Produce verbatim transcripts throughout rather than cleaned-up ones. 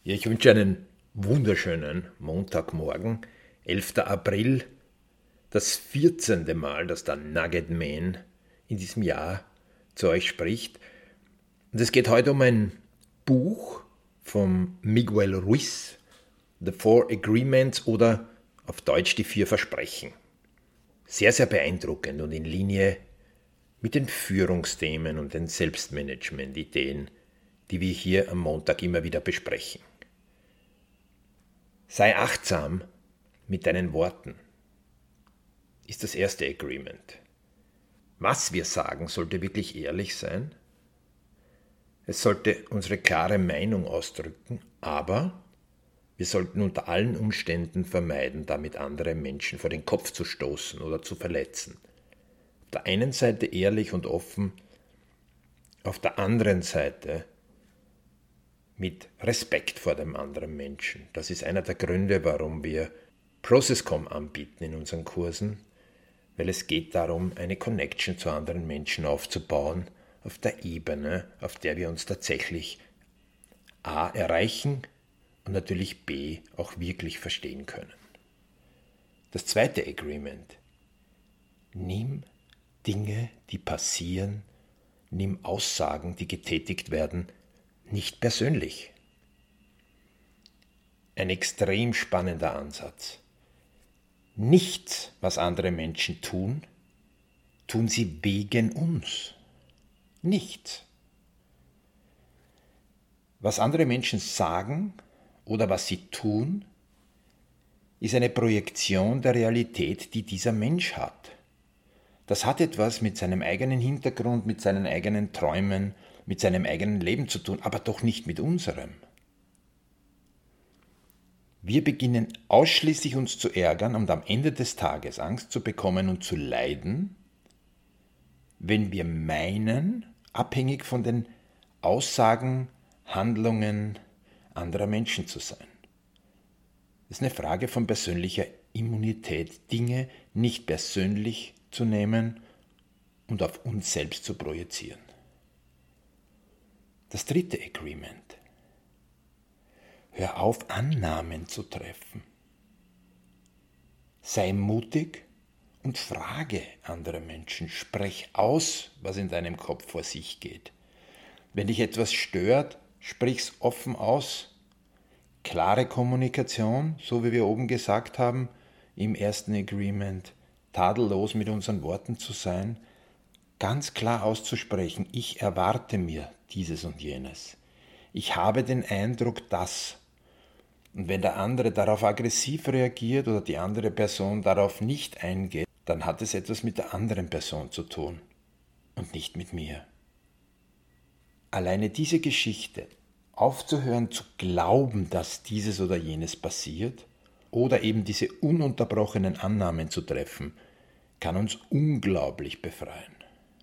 Ja, ich wünsche einen wunderschönen Montagmorgen, elfter April, das vierzehnte Mal, dass der Nugget Man in diesem Jahr zu euch spricht. Und es geht heute um ein Buch von Miguel Ruiz, The Four Agreements oder auf Deutsch die vier Versprechen. Sehr, sehr beeindruckend und in Linie mit den Führungsthemen und den Selbstmanagement-Ideen, die wir hier am Montag immer wieder besprechen. Sei achtsam mit deinen Worten, ist das erste Agreement. Was wir sagen, sollte wirklich ehrlich sein. Es sollte unsere klare Meinung ausdrücken, aber wir sollten unter allen Umständen vermeiden, damit andere Menschen vor den Kopf zu stoßen oder zu verletzen. Auf der einen Seite ehrlich und offen, auf der anderen Seite mit Respekt vor dem anderen Menschen. Das ist einer der Gründe, warum wir Processcom anbieten in unseren Kursen, weil es geht darum, eine Connection zu anderen Menschen aufzubauen, auf der Ebene, auf der wir uns tatsächlich A erreichen und natürlich B auch wirklich verstehen können. Das zweite Agreement. Nimm Dinge, die passieren, nimm Aussagen, die getätigt werden, nicht persönlich. Ein extrem spannender Ansatz. Nichts, was andere Menschen tun, tun sie wegen uns. Nichts. Was andere Menschen sagen oder was sie tun, ist eine Projektion der Realität, die dieser Mensch hat. Das hat etwas mit seinem eigenen Hintergrund, mit seinen eigenen Träumen, mit seinem eigenen Leben zu tun, aber doch nicht mit unserem. Wir beginnen ausschließlich uns zu ärgern und am Ende des Tages Angst zu bekommen und zu leiden, wenn wir meinen, abhängig von den Aussagen, Handlungen anderer Menschen zu sein. Es ist eine Frage von persönlicher Immunität, Dinge nicht persönlich zu nehmen und auf uns selbst zu projizieren. Das dritte Agreement. Hör auf, Annahmen zu treffen. Sei mutig und frage andere Menschen. Sprech aus, was in deinem Kopf vor sich geht. Wenn dich etwas stört, sprich's offen aus. Klare Kommunikation, so wie wir oben gesagt haben, im ersten Agreement, tadellos mit unseren Worten zu sein, ganz klar auszusprechen, ich erwarte mir dieses und jenes. Ich habe den Eindruck, dass. Und wenn der andere darauf aggressiv reagiert oder die andere Person darauf nicht eingeht, dann hat es etwas mit der anderen Person zu tun und nicht mit mir. Alleine diese Geschichte, aufzuhören zu glauben, dass dieses oder jenes passiert oder eben diese ununterbrochenen Annahmen zu treffen, kann uns unglaublich befreien.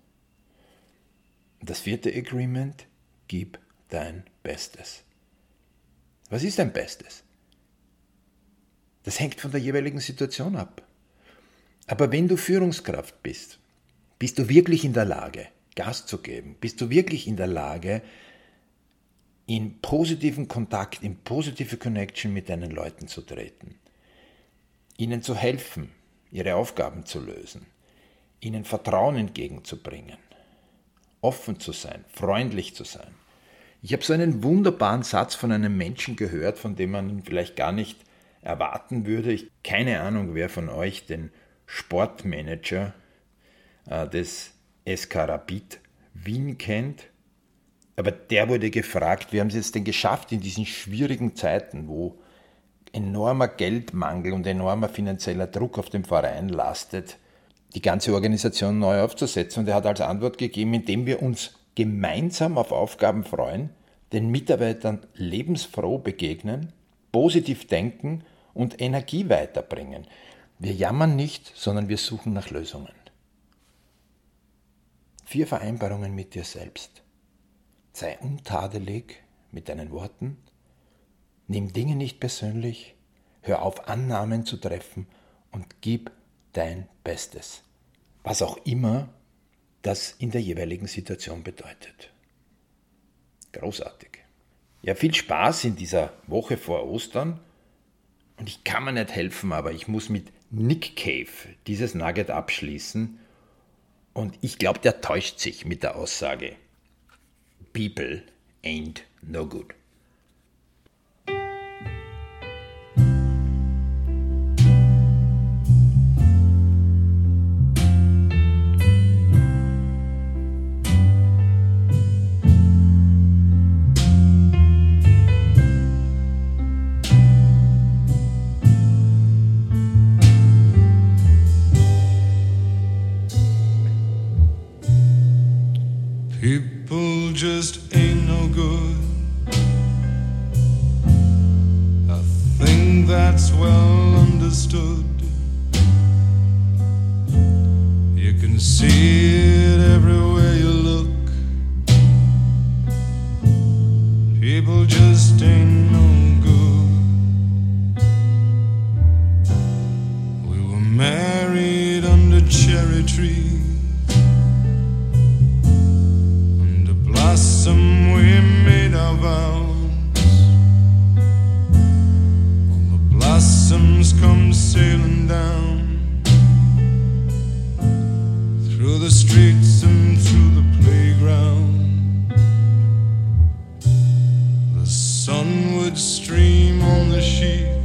Das vierte Agreement, gib dein Bestes. Was ist dein Bestes? Das hängt von der jeweiligen Situation ab. Aber wenn du Führungskraft bist, bist du wirklich in der Lage, Gas zu geben? Bist du wirklich in der Lage, in positiven Kontakt, in positive Connection mit deinen Leuten zu treten? Ihnen zu helfen, ihre Aufgaben zu lösen, ihnen Vertrauen entgegenzubringen, offen zu sein, freundlich zu sein. Ich habe so einen wunderbaren Satz von einem Menschen gehört, von dem man ihn vielleicht gar nicht erwarten würde. Ich, keine Ahnung, wer von euch den Sportmanager äh, des S K Rapid Wien kennt. Aber der wurde gefragt, wie haben Sie es denn geschafft in diesen schwierigen Zeiten, wo enormer Geldmangel und enormer finanzieller Druck auf dem Verein lastet, die ganze Organisation neu aufzusetzen. Und er hat als Antwort gegeben, indem wir uns gemeinsam auf Aufgaben freuen, den Mitarbeitern lebensfroh begegnen, positiv denken und Energie weiterbringen. Wir jammern nicht, sondern wir suchen nach Lösungen. Vier Vereinbarungen mit dir selbst. Sei untadelig mit deinen Worten, nimm Dinge nicht persönlich, hör auf, Annahmen zu treffen und gib dein Bestes. Was auch immer das in der jeweiligen Situation bedeutet. Großartig. Ja, viel Spaß in dieser Woche vor Ostern. Und ich kann mir nicht helfen, aber ich muss mit Nick Cave dieses Nugget abschließen. Und ich glaube, der täuscht sich mit der Aussage: People ain't no good. People just ain't no good. I think that's well understood. You can see it everywhere you look. People just ain't no good. We were married under cherry trees. Blossom, we made our vows. All the blossoms come sailing down through the streets and through the playground. The sun would stream on the sheet